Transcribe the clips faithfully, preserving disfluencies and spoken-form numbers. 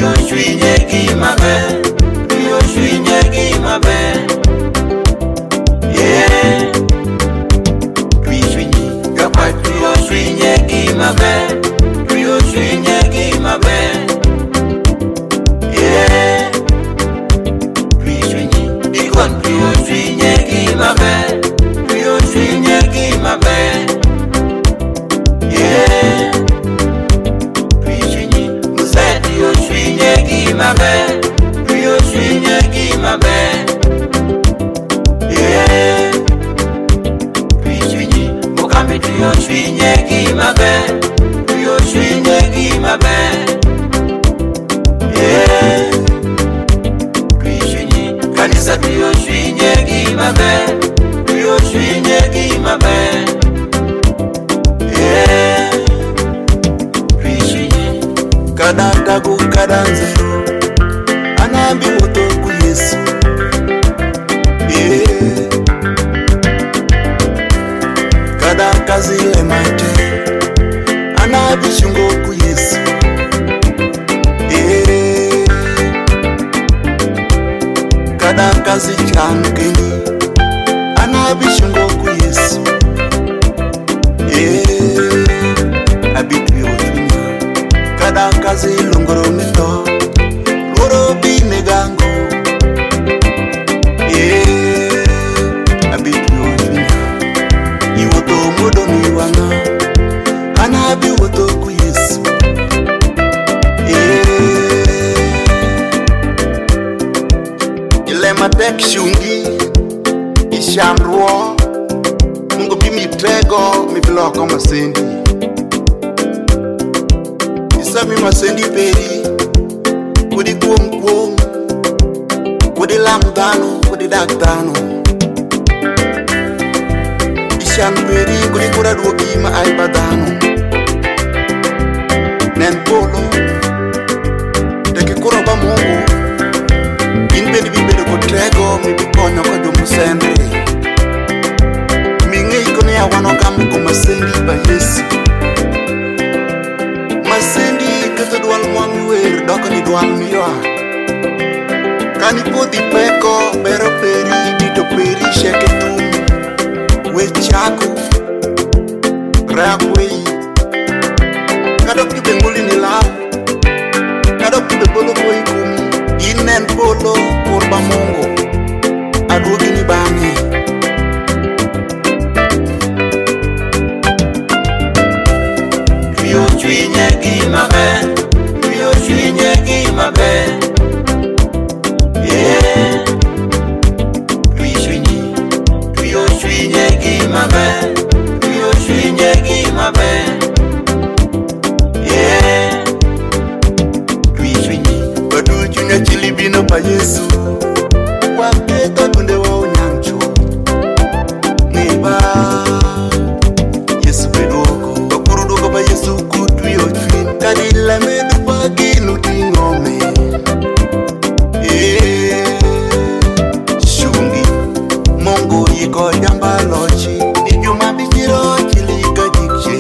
Rio Shwinyegi mabe, Rio Shwinyegi mabe. Yeah, Rio Shwinyi, kapat Rio Shwinyegi mabe, Rio Shwinyegi mabe. Yeah, Rio Shwinyi, ikon Rio Shwinyegi mabe, Rio Shwinyegi mabe. Yeah, Rio Shwinyi, Muzet Rio Shwinyegi mabe, Rio Shwinyegi mabe. Yeah, Rio Shwinyi, Mokambi Rio Shwinyegi mabe, Rio Shwinyegi mabe. Yeah, Rio Shwinyi, Kanisa Rio Shwinyegi mabe, Rio Shwinyegi mabe. Yeah, Rio Shwinyi, Kadata ku kadanzero, Anambi woto ku Yesu. Yeah, Kada kazi le mate, Anabi shungo ku Yesu. Yeah, Kada kazi chankeni, Anabi shungo ku Yesu. Yeah, Abitu yotunya, Kada kazi lungoro mito, Loro bine gango. Yeah, Abitu yotunya, Iwoto modo niwana, Anabi woto ku Yesu. Yeah, Ile matek shungi, Ishamruo, Mungu bimi tego, mi bloko masendi. Isami masendi peri, Kudi kuom kuom, Kudi lam dano, Kudi dak dano. Ishan peri, Kudi kura duoki ma ay badano. Nen polo, Teki kura ba Mungu, In bendi bibede ko tego, Mi bikonyo ko dumu sendri. I wanna come to Masendi by Yesu. Masendi kata dual mwami wer doko ni dual miwa. Kani poti peko bero peri dito peri sheke tum. We chaku rakwei. Kadok kibe nguli ni lao. Kadok kibe bolo koi kumi. Inen polo kurba Mungu. Aduogi ni bangi. Rio Shwinyegi mabe, Rio Shwinyegi mabe. Yeah, Rio Shwinyi, Rio Shwinyegi mabe, Rio Shwinyegi mabe. Yeah, Rio Shwinyi, Badu chunya chilibino pa Yesu, Waketo tunde wa unyancho. Neba Yesu bedoko, Dokuruduko ba Yesu kutu yo chwin. Kadila medu pagi nuti ngome. Eh, Shungi, Mongo yiko jamba lochi. Nijuma bichiro chilika jikche.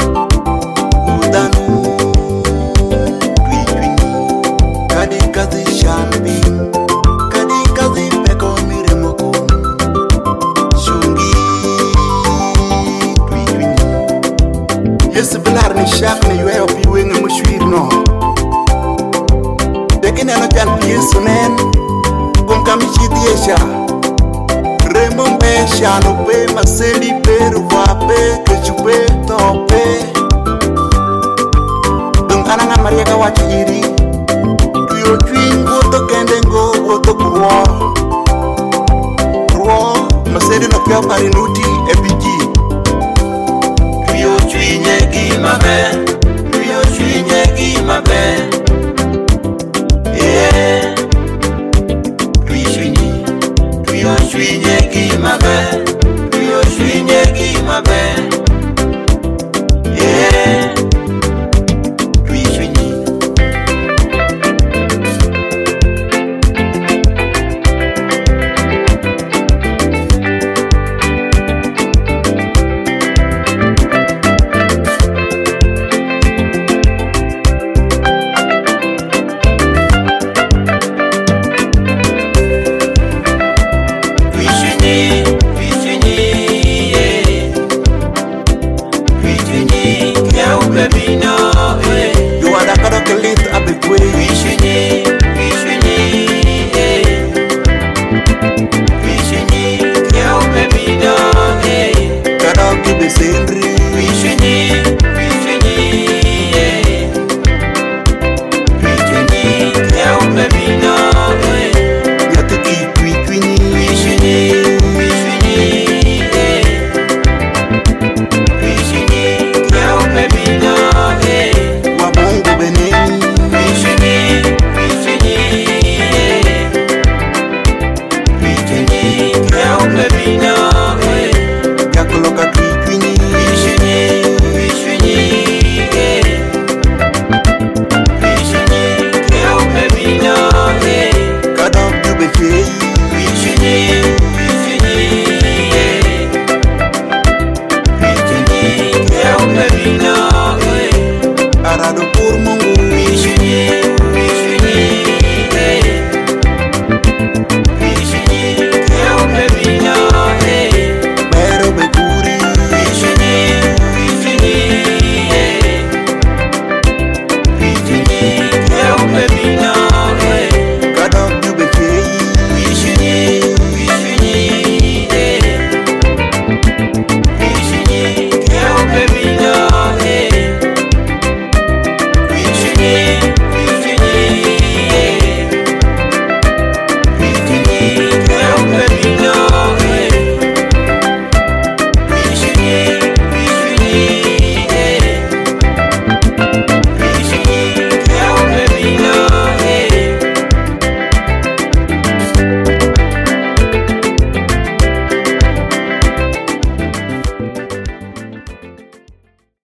Udanu, Twitwini, Kadi kazi shambi, Kadi kazi peko miremoko. Shungi, Twitwini, Yesu bilar ni shak ni ywe opi wenge mushwir no. Dekine no chan Yesu nen, Kum kamichiti esha. Remo mesha no pe Masendi peru wape kechupe tope. Dung ananga Maria kawachi iri,